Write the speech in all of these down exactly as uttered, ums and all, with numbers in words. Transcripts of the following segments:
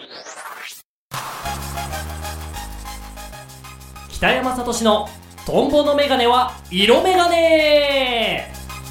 北山聡のトンボのメガネは色メガネ。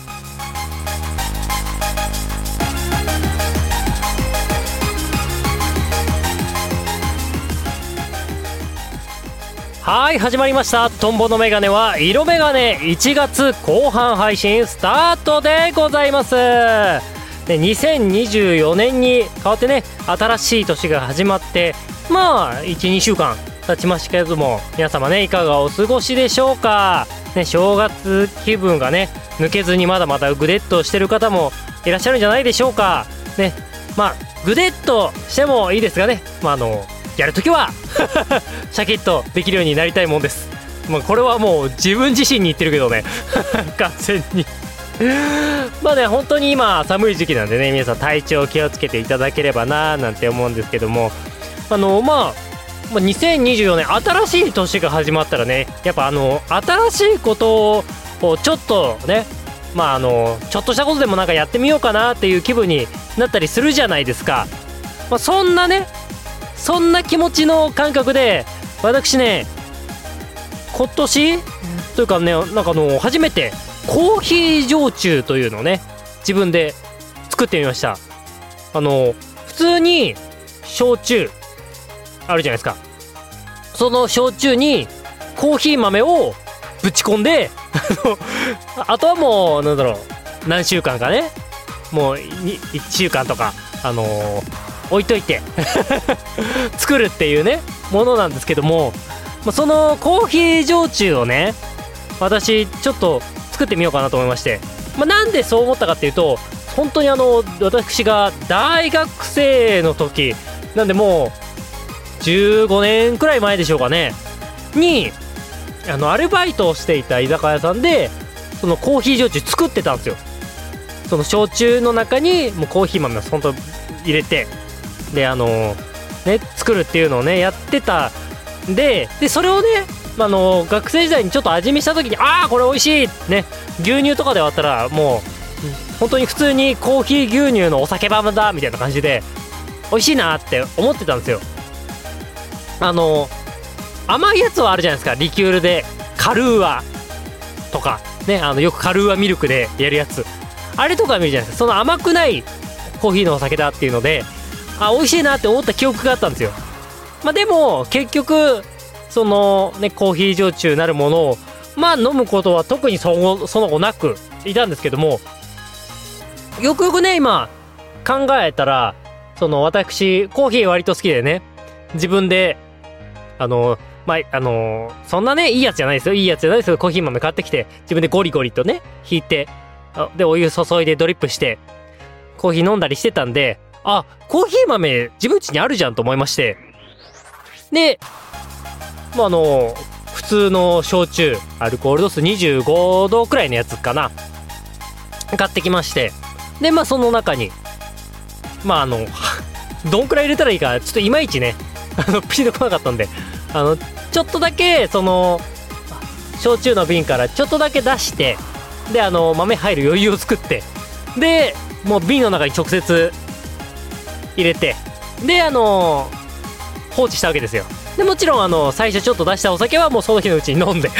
はい、始まりました。トンボのメガネは色メガネ。いちがつこう半配信スタートでございます。でにせんにじゅうよねんに変わってね、新しい年が始まってまあ いち,に 週間経ちましたけれども、皆様ねいかがお過ごしでしょうか。ね、正月気分がね抜けずにまだまだぐでっとしてる方もいらっしゃるんじゃないでしょうかね。まあぐでっとしてもいいですがね、まああのやるときはシャキッとできるようになりたいもんです。まあ、これはもう自分自身に言ってるけどね完全にまあね、本当に今寒い時期なんでね、皆さん体調気をつけていただければななんて思うんですけども、あのまあにせんにじゅうよねん新しい年が始まったらね、やっぱあの新しいことをちょっとね、まああのちょっとしたことでもなんかやってみようかなっていう気分になったりするじゃないですか。まあ、そんなねそんな気持ちの感覚で私ね今年というかね、なんかあの初めてコーヒー焼酎というのをね自分で作ってみました。あの普通に焼酎あるじゃないですか。その焼酎にコーヒー豆をぶち込んであとはもうなんだろう、何週間かね、もういっしゅうかんとかあのー置いといて作るっていうねものなんですけども、そのコーヒー焼酎をね私ちょっと作ってみようかなと思いまして、まあ、なんでそう思ったかっていうと、本当にあの私が大学生の時なんで、もうじゅうごねんくらい前でしょうかねにあのアルバイトをしていた居酒屋さんでそのコーヒー焼酎作ってたんですよ。その焼酎の中にもうコーヒー豆を本当入れてであのー、ね作るっていうのをねやってたんで、でそれをね、あのー、学生時代にちょっと味見した時に、ああこれ美味しいね、牛乳とかで割ったらもう本当に普通にコーヒー牛乳のお酒版だみたいな感じで美味しいなって思ってたんですよ。あのー、甘いやつはあるじゃないですか、リキュールでカルーアとかね、あのよくカルーアミルクでやるやつ、あれとか見るじゃないですか。その甘くないコーヒーのお酒だっていうので、あ美味しいなって思った記憶があったんですよ。まあでも結局そのねコーヒー焼酎なるものをまあ飲むことは特にそのその後なくいたんですけども、よくよくね今考えたら、その私コーヒー割と好きでね、自分であのまああのそんなねいいやつじゃないですよ、いいやつじゃないですよ、コーヒー豆買ってきて自分でゴリゴリとねひいて、でお湯注いでドリップしてコーヒー飲んだりしてたんで、あコーヒー豆自分家にあるじゃんと思いまして、でまああの普通の焼酎アルコール度数にじゅうごどくらいのやつかな買ってきまして、でまあその中にまああのどんくらい入れたらいいかちょっといまいちねあのピンとこなかったんで、あのちょっとだけその焼酎の瓶からちょっとだけ出して、であの豆入る余裕を作って、でもう瓶の中に直接入れて、であの放置したわけですよ。でもちろんあの最初ちょっと出したお酒はもうその日のうちに飲んで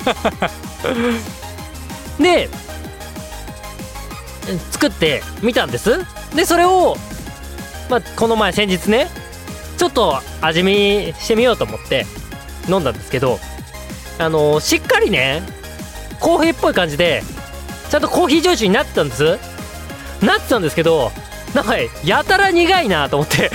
で作ってみたんです。でそれをまあこの前先日ねちょっと味見してみようと思って飲んだんですけど、あのしっかりねコーヒーっぽい感じでちゃんとコーヒー焼酎になってたんですなってたんですけど、なんかやたら苦いなと思って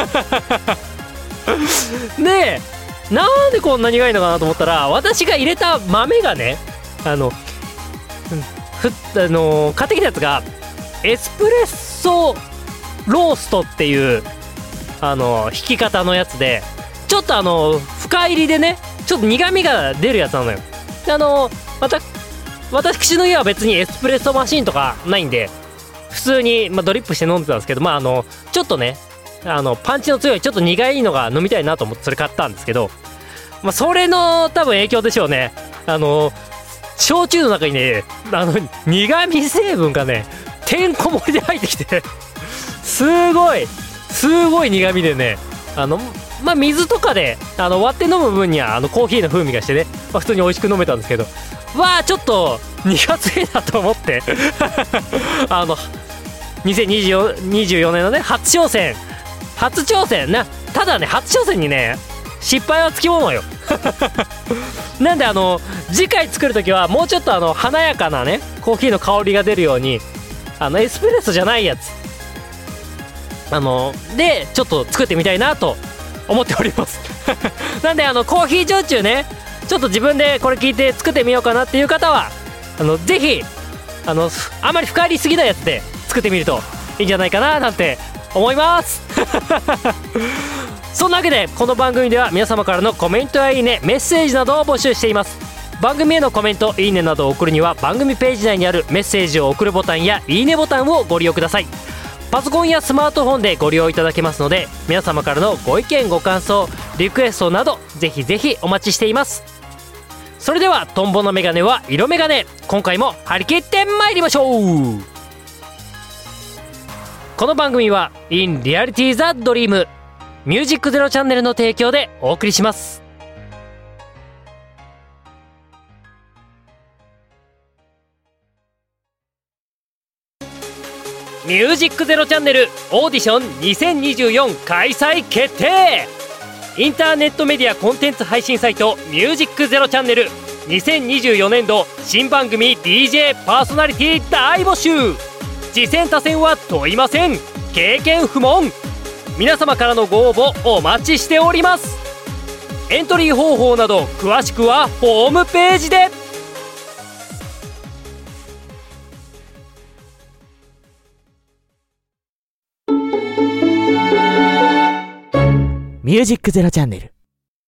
でなんでこんな苦いのかなと思ったら、私が入れた豆がねあのふあの買ってきたやつがエスプレッソローストっていうあの引き方のやつで、ちょっとあの深入りでねちょっと苦味が出るやつなのよ。であのまた私の家は別にエスプレッソマシンとかないんで普通に、まあ、ドリップして飲んでたんですけど、まああのちょっとねあのパンチの強いちょっと苦いのが飲みたいなと思ってそれ買ったんですけど、まあ、それの多分影響でしょうね。あの焼酎の中にねあの苦味成分がねてんこ盛りで入ってきてすごいすごい苦味でね、 あのまあ水とかであの割って飲む分にはあのコーヒーの風味がしてね、まあ、普通に美味しく飲めたんですけど、わあちょっと苦手だと思ってあのにせんにじゅうよねんのね初挑戦初挑戦な、ただね初挑戦にね失敗はつきものよなんであの次回作るときはもうちょっとあの華やかなねコーヒーの香りが出るように、あのエスプレッソじゃないやつあのでちょっと作ってみたいなと思っておりますなんであのコーヒー焼酎ね、ちょっと自分でこれ聞いて作ってみようかなっていう方はあのぜひあのあまり深入りすぎないやつで作ってみるといいんじゃないかななんて思いますそんなわけでこの番組では皆様からのコメントやいいね、メッセージなどを募集しています。番組へのコメント、いいねなどを送るには番組ページ内にあるメッセージを送るボタンやいいねボタンをご利用ください。パソコンやスマートフォンでご利用いただけますので、皆様からのご意見ご感想リクエストなどぜひぜひお待ちしています。それではトンボのメガネは色メガネ、今回も張り切ってまいりましょう。この番組は In Reality the Dream ミュージックゼロチャンネルの提供でお送りします。ミュージックゼロチャンネルオーディションにせんにじゅうよん開催決定。インターネットメディアコンテンツ配信サイトミュージックゼロチャンネルにせんにじゅうよねん度新番組 ディージェー パーソナリティ大募集。次戦他戦は問いません、経験不問。皆様からのご応募お待ちしております。エントリー方法など詳しくはホームページで。 ミュージックゼロチャンネル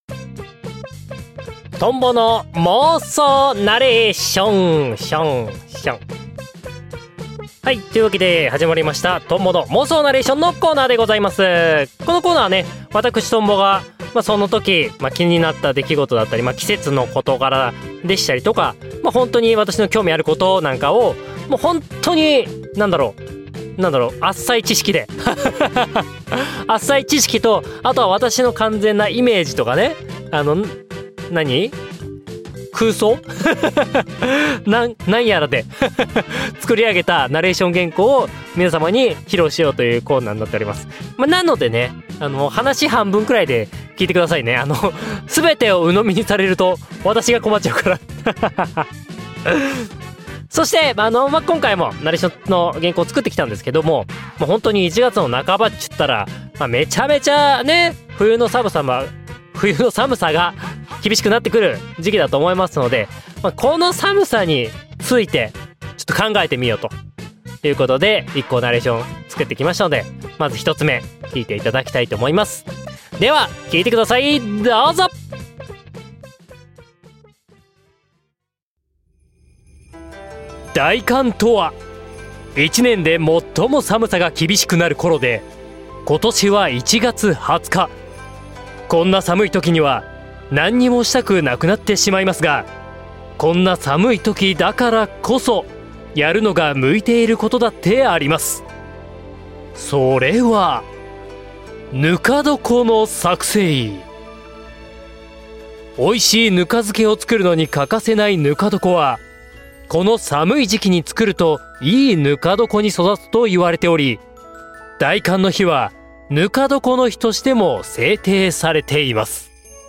トンボの妄想ナレーションションション。はい、というわけで始まりましたトンボの妄想ナレーションのコーナーでございます。このコーナーはね、私トンボが、まあ、その時、まあ、気になった出来事だったり、まあ、季節の事柄でしたりとか、まあ、本当に私の興味あることなんかをもう本当になんだろうなんだろう浅い知識で浅い知識と、あとは私の完全なイメージとかね、あの何空想なん、なんやらで作り上げたナレーション原稿を皆様に披露しようというコーナーになっております。まあ、なのでね、あの話半分くらいで聞いてくださいね。あの全てを鵜呑みにされると私が困っちゃうからそしてあの、まあ、今回もナレーションの原稿を作ってきたんですけども、もう本当にいちがつの半ばっちゅったら、まあ、めちゃめちゃね冬の寒さま冬の寒さが厳しくなってくる時期だと思いますので、まあ、この寒さについてちょっと考えてみようということでいっこナレーション作ってきましたので、まずひとつめ聞いていただきたいと思います。では聞いてください、どうぞ。大寒とはいちねんで最も寒さが厳しくなる頃で、今年はいちがつはつか。こんな寒い時には何にもしたくなくなってしまいますが、こんな寒い時だからこそやるのが向いていることだってあります。それはぬか床の作成。美味しいぬか漬けを作るのに欠かせないぬか床は、この寒い時期に作るといいぬか床に育つと言われており、大寒の日はぬか床の日としても制定されています。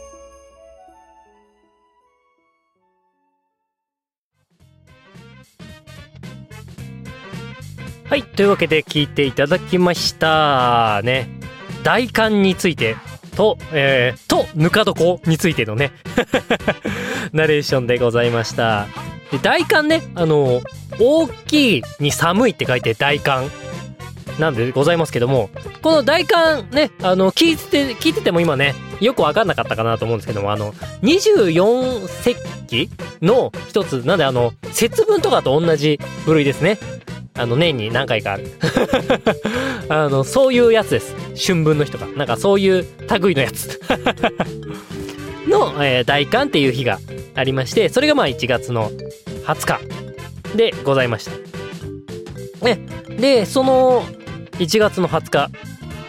はい、というわけで聞いていただきましたね。大寒についてと、えー、とぬか床についてのねナレーションでございました。で大寒ね、あの大きいに寒いって書いて大寒なんでございますけども、この大寒ね、あの聞いて聞いてても今ねよく分かんなかったかなと思うんですけども、あのにじゅうよん節気の一つなんで、あの節分とかと同じ部類ですね。あの年に何回かあるあのそういうやつです。春分の日とかなんかそういう類のやつの、えー、大寒っていう日がありまして、それがまあいちがつのはつかでございました。ね、でそのいちがつのはつか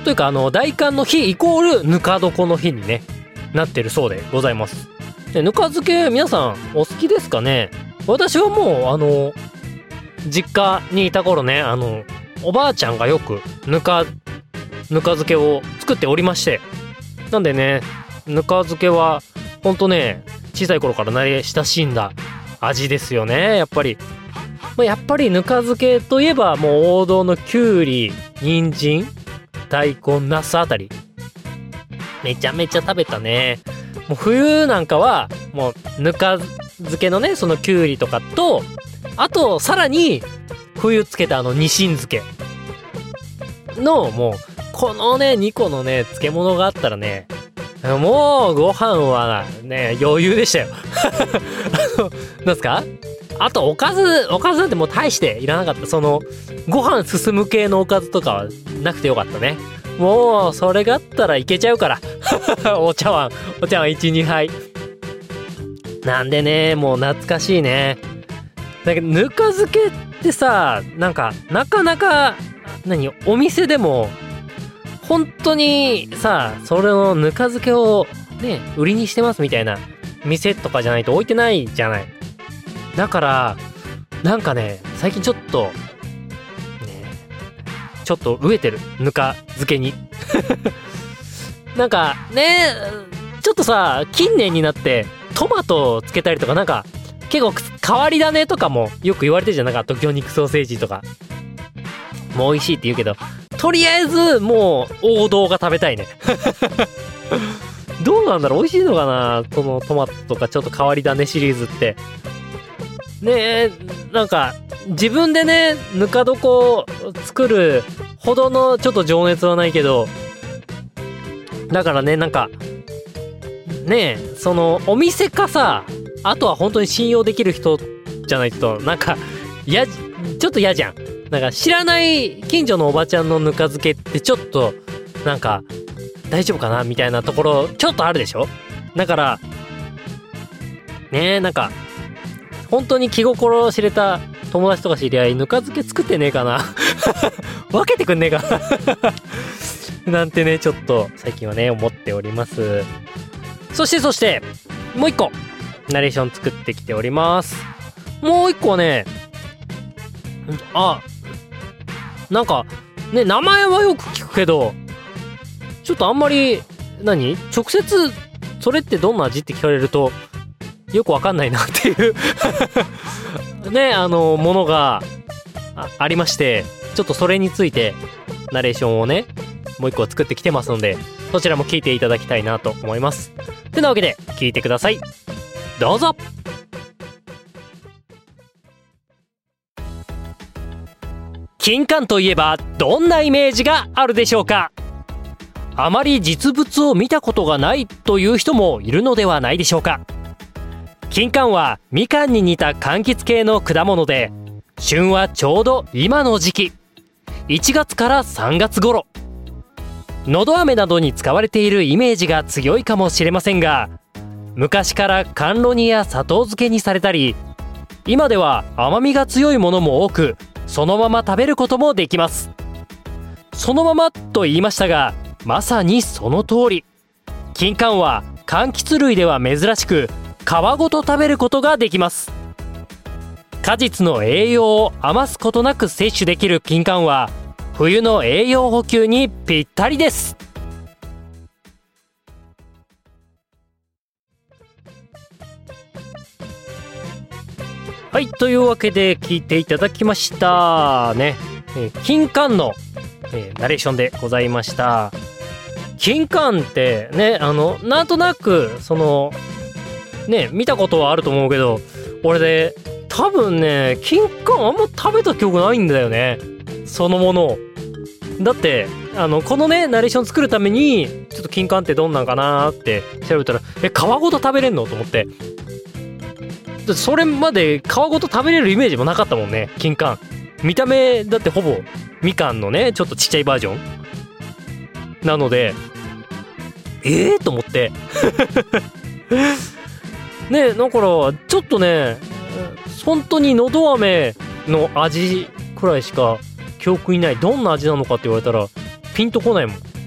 というかあの大寒の日イコールぬか床の日にねなってるそうでございます。でぬか漬け皆さんお好きですかね。私はもうあの実家にいた頃ね、あのおばあちゃんがよくぬかぬか漬けを作っておりまして、なんでねぬか漬けはほんとね小さい頃から慣れ親しんだ味ですよね。やっぱりやっぱりぬか漬けといえばもう王道のきゅうり、人参、大根、ナスあたりめちゃめちゃ食べたね。もう冬なんかはもうぬか漬けのねそのきゅうりとかと、あとさらに冬つけたあのにしん漬けのもうこのねにこのね漬物があったらね、もうご飯はね余裕でしたよあのなんすか、あとおかずおかずなんてもう大していらなかった。そのご飯進む系のおかずとかはなくてよかったね。もうそれがあったらいけちゃうからお茶碗お茶碗 いち,に 杯なんでね、もう懐かしいね。だけどぬか漬けってさ、なんかなかなか何お店でも本当にさそれのぬか漬けをね売りにしてますみたいな店とかじゃないと置いてないじゃない。だからなんかね最近ちょっとねちょっと飢えてるぬか漬けになんかねちょっとさ近年になってトマトをつけたりとかなんか結構変わり種とかもよく言われてるじゃん。なんか魚肉ソーセージとかもう美味しいって言うけど、とりあえずもう王道が食べたいねどうなんだろう、美味しいのかなそのトマトとかちょっと変わり種シリーズってねえ。なんか自分でねぬか床を作るほどのちょっと情熱はないけど、だからねなんかねえそのお店かさ、あとは本当に信用できる人じゃないとなんかやちょっと嫌じゃん。なんか知らない近所のおばちゃんのぬか漬けってちょっとなんか大丈夫かなみたいなところちょっとあるでしょ。だからねえなんか本当に気心知れた友達とか知り合いぬか漬け作ってねえかな分けてくんねえかななんてねちょっと最近はね思っております。そしてそしてもう一個ナレーション作ってきております。もう一個はね、あなんかね名前はよく聞くけどちょっとあんまり何直接それってどんな味って聞かれるとよくわかんないなっていうねあのものが あ, ありまして、ちょっとそれについてナレーションをねもう一個作ってきてますので、そちらも聞いていただきたいなと思います。てなわけで聞いてください、どうぞ。金柑といえばどんなイメージがあるでしょうか。あまり実物を見たことがないという人もいるのではないでしょうか。金柑はみかんに似た柑橘系の果物で、旬はちょうど今の時期いちがつからさんがつ頃。のど飴などに使われているイメージが強いかもしれませんが、昔から甘露煮や砂糖漬けにされたり、今では甘みが強いものも多くそのまま食べることもできます。そのままと言いましたが、まさにその通り。金柑は柑橘類では珍しく皮ごと食べることができます。果実の栄養を余すことなく摂取できる金柑は冬の栄養補給にぴったりです。はい、というわけで聞いていただきましたね、えー、金柑の、えー、ナレーションでございました。金柑ってねあのなんとなくそのね見たことはあると思うけど、俺で多分ね金柑あんま食べた記憶ないんだよね、そのものを。だってあのこのねナレーション作るためにちょっと金柑ってどんなんかなーって調べたら、え皮ごと食べれんのと思って、それまで皮ごと食べれるイメージもなかったもんね。金柑見た目だってほぼみかんのねちょっとちっちゃいバージョンなので、ええー、と思ってね、だからちょっとね本当にのど飴の味くらいしか記憶にない。どんな味なのかって言われたらピンとこないもん。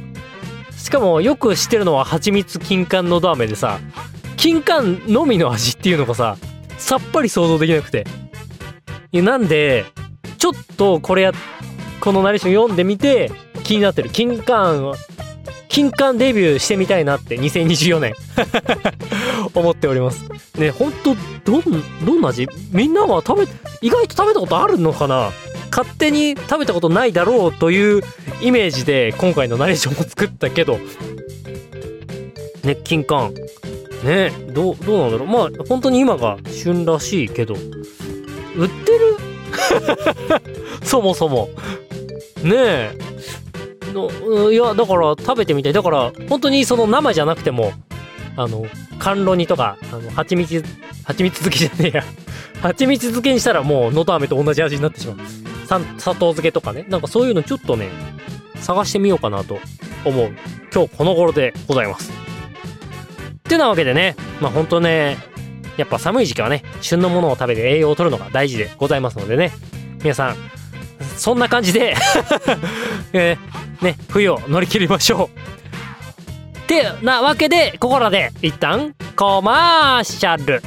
しかもよく知ってるのは蜂蜜金柑のど飴でさ、金柑のみの味っていうのがささっぱり想像できなくて、いやなんでちょっとこれやこのナレーション読んでみて気になってる。金柑金柑デビューしてみたいなってにせんにじゅうよねん思っておりますね。ほんとどんどんな味、みんなは食べ意外と食べたことあるのかな。勝手に食べたことないだろうというイメージで今回のナレーションを作ったけどね、金柑ね、どうどうなんだろう。まあ本当に今が旬らしいけど売ってるそもそもねえの、いやだから食べてみたい。だから本当にその生じゃなくてもあの甘露煮とかあの蜂蜜蜂蜜漬けじゃねえや蜂蜜漬けにしたらもうのど飴と同じ味になってしまう。砂糖漬けとかね、なんかそういうのちょっとね探してみようかなと思う今日この頃でございます。ってなわけでね、まあほんとねやっぱ寒い時期はね旬のものを食べて栄養を取るのが大事でございますのでね、皆さんそんな感じで、えー、ね冬を乗り切りましょう。ってなわけでここらで一旦コマーシャル。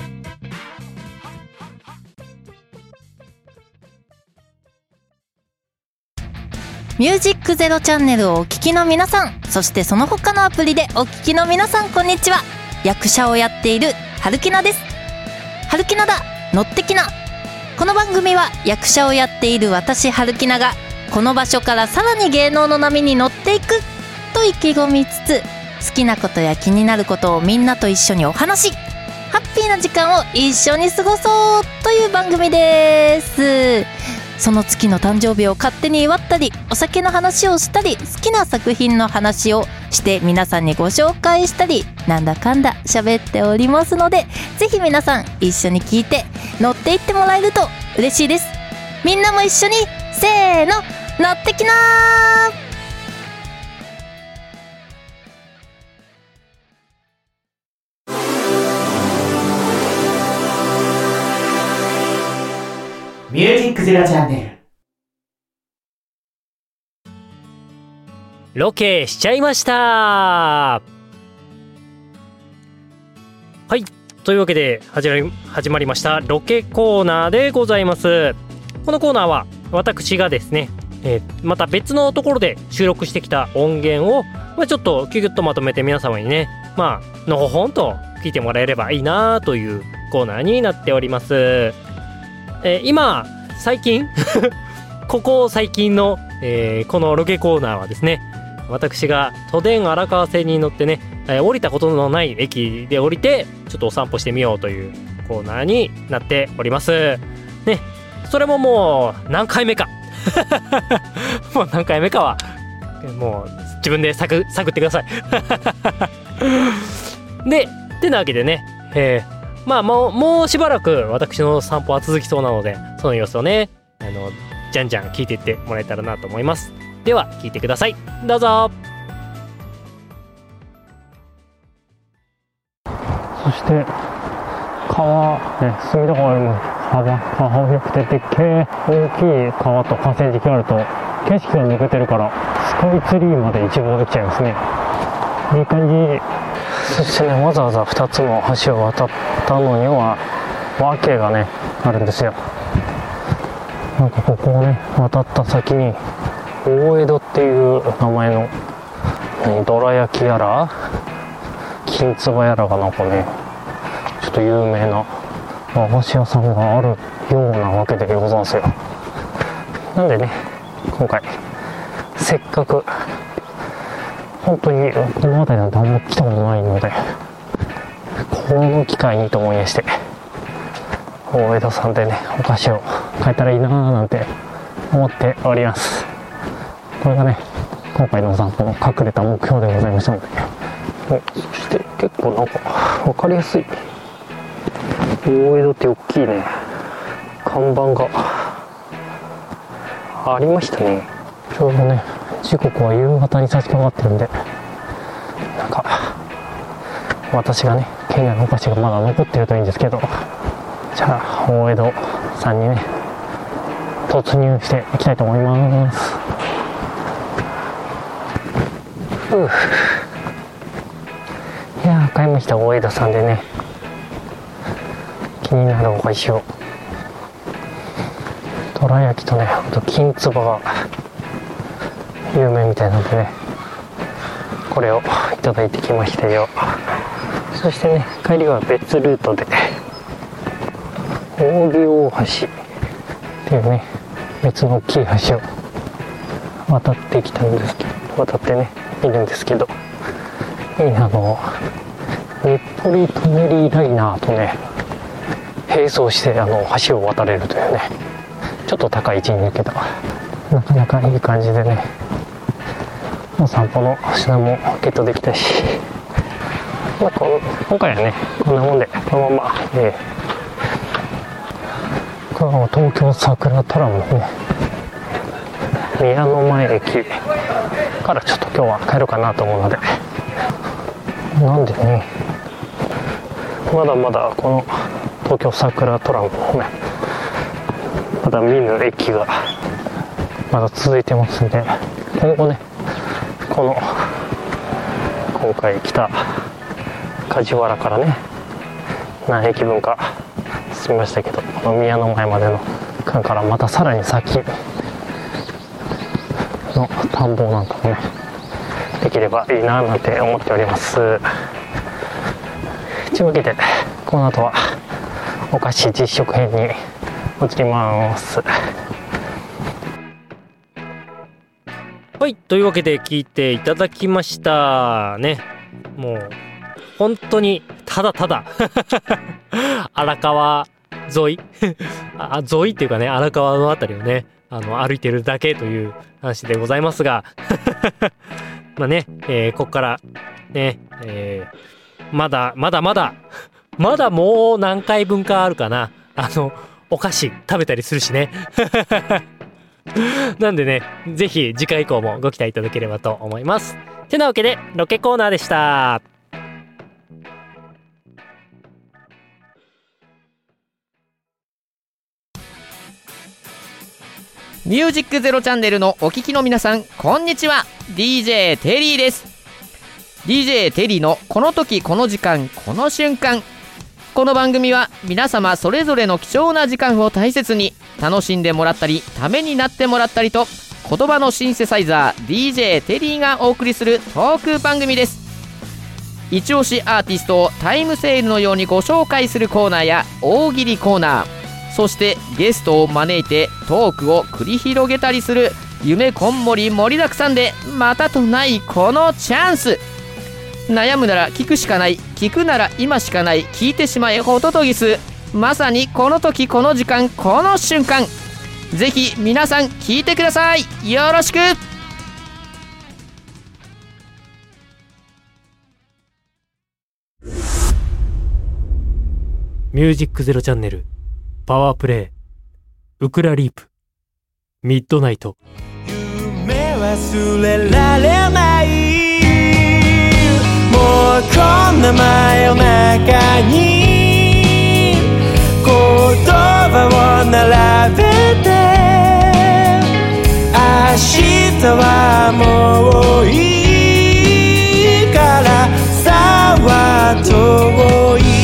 ミュージックゼロチャンネルをお聞きの皆さん、そしてその他のアプリでお聞きの皆さん、こんにちは。役者をやっている春木奈です。春木奈だ、乗ってきな。この番組は役者をやっている私春木奈がこの場所からさらに芸能の波に乗っていくと意気込みつつ、好きなことや気になることをみんなと一緒にお話し、ハッピーな時間を一緒に過ごそうという番組です。その月の誕生日を勝手に祝ったり、お酒の話をしたり、好きな作品の話をして皆さんにご紹介したり、なんだかんだ喋っておりますので、ぜひ皆さん一緒に聞いて乗っていってもらえると嬉しいです。みんなも一緒にせーの、乗ってきなー。ミュージックゼロチャンネルロケしちゃいました。はいというわけで始まり始まりましたロケコーナーでございます。このコーナーは私がですね、えー、また別のところで収録してきた音源を、まあ、ちょっとキュキュッとまとめて皆様にね、まあのほほんと聞いてもらえればいいなというコーナーになっております。えー、今最近ここ最近の、えー、このロケコーナーはですね、私が都電荒川線に乗ってね、えー、降りたことのない駅で降りてちょっとお散歩してみようというコーナーになっておりますね。それももう何回目かもう何回目かはもう自分で探探ってくださいでってなわけでね、えーまあもう、もうしばらく私の散歩は続きそうなので、その様子をね、あのじゃんじゃん聞いていってもらえたらなと思います。では聞いてください、どうぞ。 そして川ね、隅田川よりも幅が広くてでっけえ大きい川と河川敷があると景色が抜けてるからスカイツリーまで一望できちゃいますね。いい感じ。そしてね、わざわざふたつの橋を渡ったのには訳がねあるんですよ。なんかここをね渡った先に大江戸っていう名前の何どら焼きやら金つばやらがなんかねちょっと有名な和菓子屋さんがあるようなわけでございますよ。なんでね今回せっかく本当にこの辺りなんてあんま来たことないので、この機会にと思いまして大江戸さんでねお菓子を買えたらいいなーなんて思っております。これがね今回のお散歩の隠れた目標でございましたので、そして結構なんか分かりやすい大江戸って大きいね看板がありましたね。ちょうどね時刻は夕方に差し掛かってるんで、なんか私がね県内のお菓子がまだ残ってるといいんですけど、じゃあ大江戸さんにね突入していきたいと思います。う中山下大枝さんでね、気になるお菓子を、どら焼きとね、あと金つばが有名みたいなのでね、これをいただいてきましたよ。そしてね、帰りは別ルートで扇大橋っていうね、別の大きい橋を渡ってきたんですけど、渡ってねいるんですけど、いいな、あの日暮里舎人ライナーとね並走してあの橋を渡れるというね、ちょっと高い位置にいるけどなかなかいい感じでね、お散歩の品もゲットできたし、まあ、この今回はねこんなもんで、このまま、えー、この東京桜トラムのね宮の前駅からちょっと今日は帰ろうかなと思うので、なんでね、まだまだこの東京桜トラムのねまだ見ぬ駅がまだ続いてますんで、今後ねこの今回来た梶原からね何駅分か進みましたけど、この宮の前までの間からまたさらに先の田んぼなんかもねできればいいななんて思っております。というわけでこの後はお菓子実食編に移ります。 はい、というわけで聞いていただきましたね。もう本当にただただ荒川沿いあ沿いっていうかね、荒川のあたりをねあの歩いてるだけという話でございますがまあね、えー、ここからね、えー、まだまだまだまだもう何回分かあるかな、あのお菓子食べたりするしねなんでね、ぜひ次回以降もご期待いただければと思います。てなわけでロケコーナーでした。 ミュージックゼロチャンネルのお聞きの皆さん、こんにちは。 ディージェー テリーです。 ディージェー テリーのこの時この時間この瞬間。この番組は皆様それぞれの貴重な時間を大切に楽しんでもらったりためになってもらったりと、言葉のシンセサイザー ディージェー テリーがお送りするトーク番組です。一押しアーティストをタイムセールのようにご紹介するコーナーや大喜利コーナー、そしてゲストを招いてトークを繰り広げたりする夢こんもり盛りだくさんでまたとないこのチャンス。悩むなら聞くしかない、聞くなら今しかない、聞いてしまえホトトギス。まさにこの時この時間この瞬間、ぜひ皆さん聞いてください。よろしく。 ミュージックゼロチャンネルパワープレイウクラリープミッドナイト。 夢忘れられない、もうこんな真夜中に言葉を並べて、明日はもういいからさは遠い。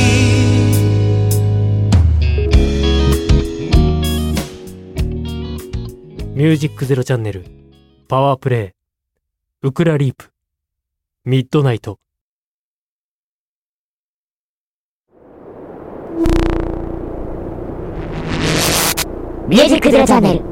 ミュージックゼロチャンネルパワープレイウクラリープミッドナイト。 ミュージックゼロチャンネル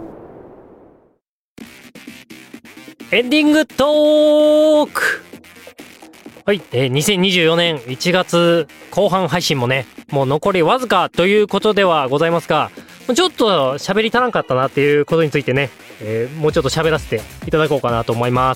エンディングトーク。はい、えー、にせんにじゅうよねんいちがつこう半配信もねもう残りわずかということではございますが、ちょっと喋り足らんかったなっていうことについてね、えー、もうちょっと喋らせていただこうかなと思います。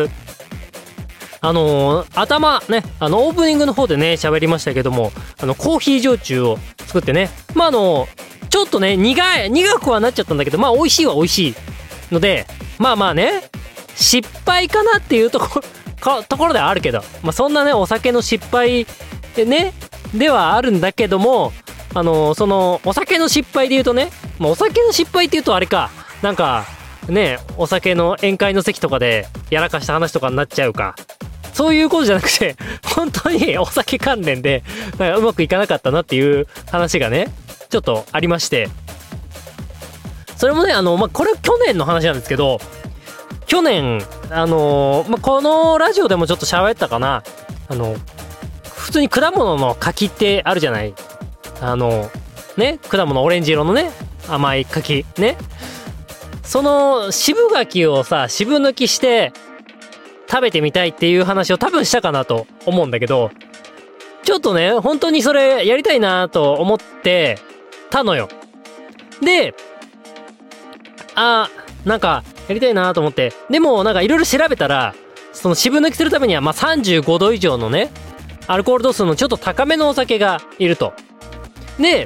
あのー、頭ね、あのオープニングの方でね喋りましたけども、あのコーヒー焼酎を作ってね、まああのちょっとね苦い苦くはなっちゃったんだけど、まあ美味しいは美味しいので、まあまあね失敗かなっていうところかところではあるけど、まあそんなねお酒の失敗でねではあるんだけども、あのー、そのお酒の失敗で言うとね、まあ、お酒の失敗って言うとあれか、なんかねお酒の宴会の席とかでやらかした話とかになっちゃうか、 そういうことじゃなくて本当にお酒関連でなんかうまくいかなかったなっていう話がねちょっとありまして、それもねあの、まあ、これ去年の話なんですけど、去年あのーまあ、このラジオでもちょっと喋ったかな、あの普通に果物の柿ってあるじゃない、あのね果物オレンジ色のね甘い柿ね、その渋柿をさ渋抜きして食べてみたいっていう話を多分したかなと思うんだけど、ちょっとね本当にそれやりたいなと思ってたのよ。であなんかやりたいなと思って、でもなんかいろいろ調べたら、その渋抜きするためにはまあさんじゅうごど以上のねアルコール度数のちょっと高めのお酒がいると。で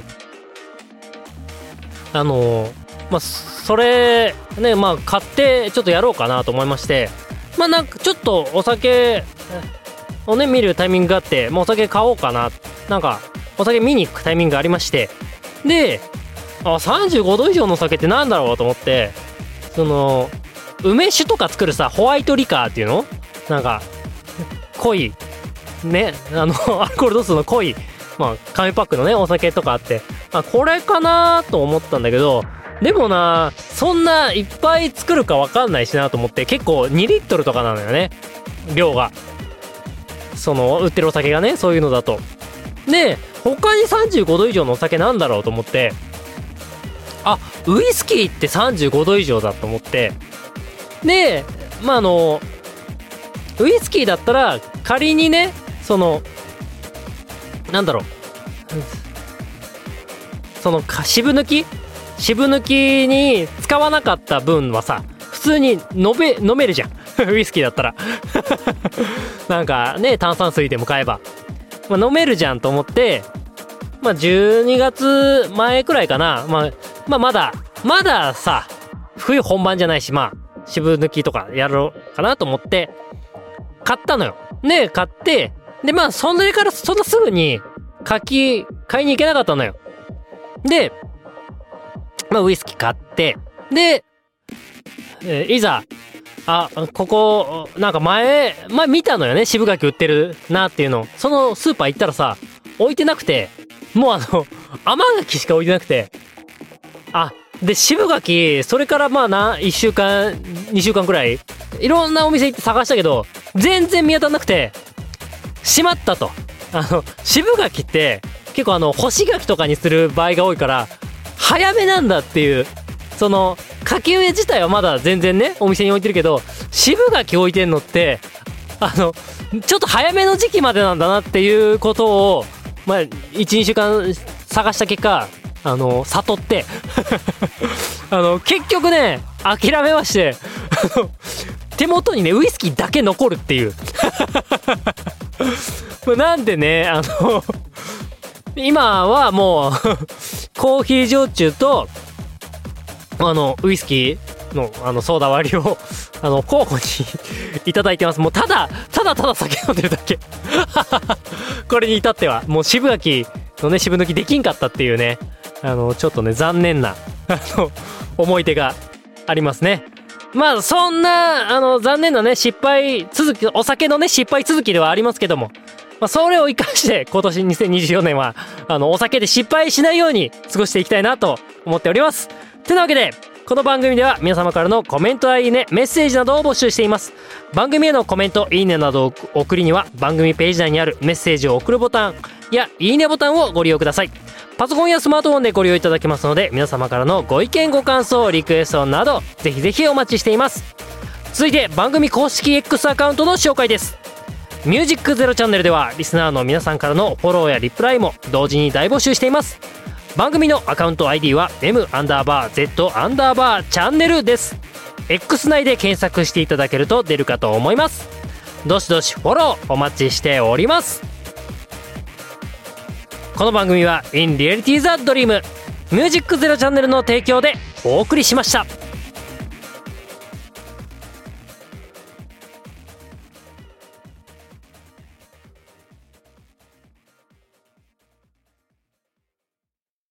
あのー、まあそれねまあ買ってちょっとやろうかなと思いまして、まあなんかちょっとお酒をね見るタイミングがあって、まあ、お酒買おうかな、なんかお酒見に行くタイミングがありまして、であさんじゅうごど以上のお酒ってなんだろうと思って、その梅酒とか作るさホワイトリカーっていうの、なんか濃いねあのアルコール度数の濃いまあ紙パックのねお酒とかあって、あこれかなと思ったんだけど、でもなそんないっぱい作るか分かんないしなと思って、結構にリットルとかなのよね量が、その売ってるお酒がねそういうのだと。で他にさんじゅうごど以上のお酒なんだろうと思って、あウイスキーってさんじゅうごど以上だと思って、でまああのウイスキーだったら仮にねそのなんだろうその渋抜き渋抜きに使わなかった分はさ普通に飲め飲めるじゃんウイスキーだったらなんかね炭酸水でも買えば、まあ、飲めるじゃんと思って、まあじゅうにがつまえくらいかな、まあ、まあまだまださ冬本番じゃないし、まあ渋抜きとかやろうかなと思って買ったのよ。で買って、でまあそれからそんなすぐに柿買いに行けなかったのよ。でまあウイスキー買って、で、えー、いざあここなんか前前見たのよね、渋柿売ってるなっていうの。そのスーパー行ったらさ置いてなくて、もうあの甘柿しか置いてなくて、あで渋柿それからまあないっしゅうかんにしゅうかんくらいいろんなお店行って探したけど全然見当たんなくて、しまったと。あの渋柿って結構あの干し柿とかにする場合が多いから早めなんだっていう、その柿植え自体はまだ全然ねお店に置いてるけど、渋柿置いてんのってあのちょっと早めの時期までなんだなっていうことをまあいちにしゅうかん探した結果あの悟ってあの結局ね諦めまして、あの手元にねウイスキーだけ残るっていうなんでねあの今はもうコーヒー焼酎とあのウイスキーのあのソーダ割りをあの交互にいただいてます。もうただただただ酒飲んでるだけこれに至ってはもう渋柿のね渋抜きできんかったっていうね、あのちょっとね残念なあの思い出がありますね。まあそんなあの残念なね失敗続き、お酒のね失敗続きではありますけども、まあ、それを生かして今年にせんにじゅうよねんはあのお酒で失敗しないように過ごしていきたいなと思っております。てなわけでこの番組では皆様からのコメントやいいね、メッセージなどを募集しています。番組へのコメント、いいねなどを送りには番組ページ内にあるメッセージを送るボタンやいいねボタンをご利用ください。パソコンやスマートフォンでご利用いただけますので、皆様からのご意見ご感想リクエストなどぜひぜひお待ちしています。続いて番組公式 X アカウントの紹介です。ミュージックゼロチャンネルではリスナーの皆さんからのフォローやリプライも同時に大募集しています。番組のアカウント アイディー は M アンダーバー Z アンダーバーチャンネルです。 X 内で検索していただけると出るかと思います。どしどしフォローお待ちしております。この番組は In Reality the Dream ミュージックゼロチャンネルの提供でお送りしました。